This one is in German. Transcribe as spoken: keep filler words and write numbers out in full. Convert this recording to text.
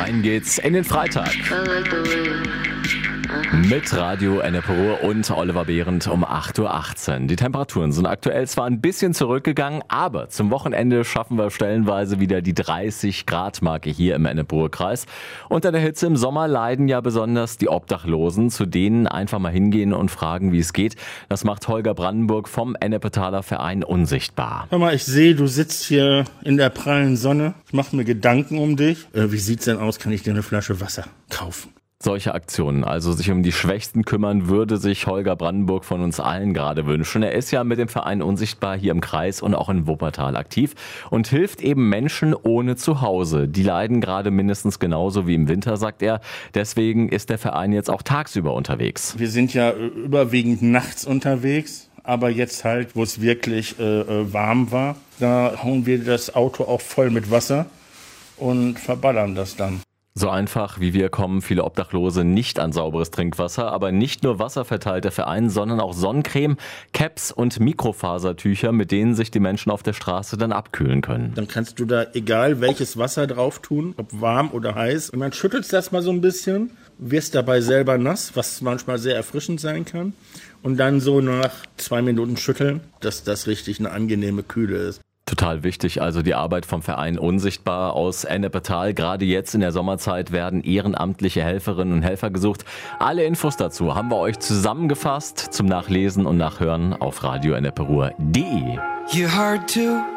Rein geht's in den Freitag. Mit Radio Ennepe Ruhr und Oliver Behrendt um acht Uhr achtzehn. Die Temperaturen sind aktuell zwar ein bisschen zurückgegangen, aber zum Wochenende schaffen wir stellenweise wieder die dreißig Grad Marke hier im Ennepe Ruhr Kreis. Unter der Hitze im Sommer leiden ja besonders die Obdachlosen, zu denen einfach mal hingehen und fragen, wie es geht. Das macht Holger Brandenburg vom Ennepetaler Verein Unsichtbar. Hör mal, ich sehe, du sitzt hier in der prallen Sonne. Ich mache mir Gedanken um dich. Äh, wie sieht's denn aus? Kann ich dir eine Flasche Wasser kaufen? Solche Aktionen, also sich um die Schwächsten kümmern, würde sich Holger Brandenburg von uns allen gerade wünschen. Er ist ja mit dem Verein Unsichtbar hier im Kreis und auch in Wuppertal aktiv und hilft eben Menschen ohne Zuhause. Die leiden gerade mindestens genauso wie im Winter, sagt er. Deswegen ist der Verein jetzt auch tagsüber unterwegs. Wir sind ja überwiegend nachts unterwegs, aber jetzt halt, wo es wirklich äh, warm war, da hauen wir das Auto auch voll mit Wasser und verballern das dann. So einfach wie wir kommen viele Obdachlose nicht an sauberes Trinkwasser, aber nicht nur Wasser verteilt der Verein, sondern auch Sonnencreme, Caps und Mikrofasertücher, mit denen sich die Menschen auf der Straße dann abkühlen können. Dann kannst du da egal welches Wasser drauf tun, ob warm oder heiß, und dann schüttelst du das mal so ein bisschen, wirst dabei selber nass, was manchmal sehr erfrischend sein kann, und dann so nach zwei Minuten schütteln, dass das richtig eine angenehme Kühle ist. Total wichtig, also die Arbeit vom Verein Unsichtbar aus Ennepetal. Gerade jetzt in der Sommerzeit werden ehrenamtliche Helferinnen und Helfer gesucht. Alle Infos dazu haben wir euch zusammengefasst zum Nachlesen und Nachhören auf radio ennepe ruhr punkt de.